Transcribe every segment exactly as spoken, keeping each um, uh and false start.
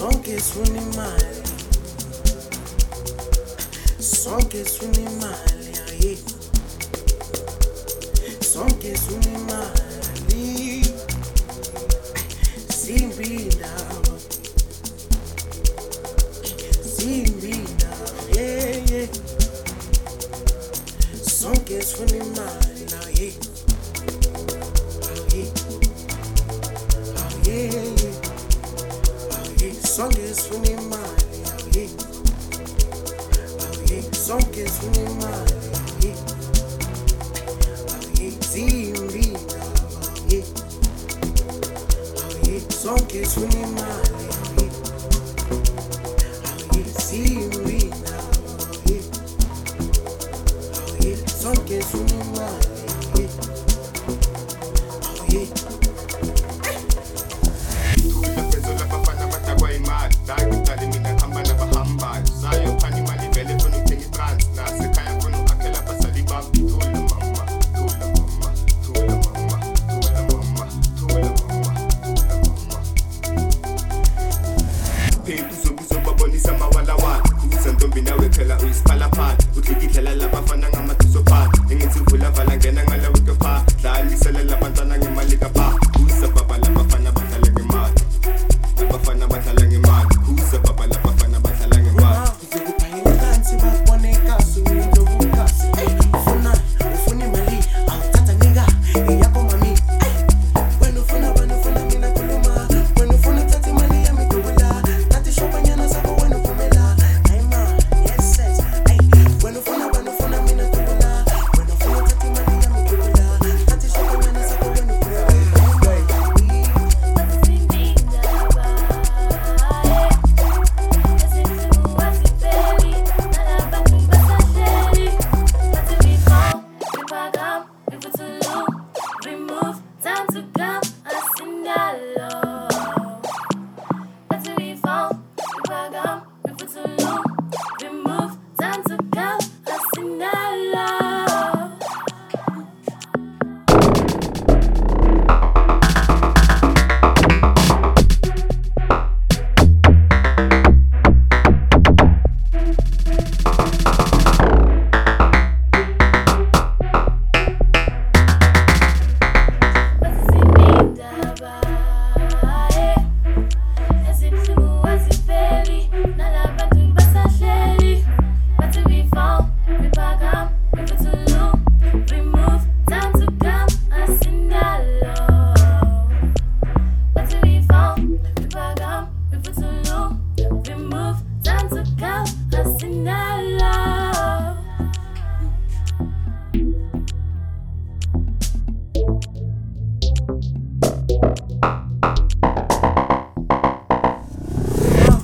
Sonke sifuna imali, sonke sifuna imali, ayi. Sonke sifuna imali, simbi indaba, simbi indaba, yeah yeah. Sonke sifuna imali, ayi, ayi, ayi, ayi. Sonke sifuna imali, ayi, ayi. Sonke sifuna imali, ayi, ayi. Simbi indaba, ayi, ayi. Sonke sifuna imali, ayi, ayi. Simbi indaba, ayi, ayi. Sonke sifuna imali, ayi, ayi.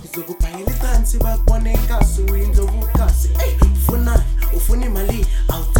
Bakubhayela phansi bakubone kasi uyindlobukasi. Ufuna ufuna imali,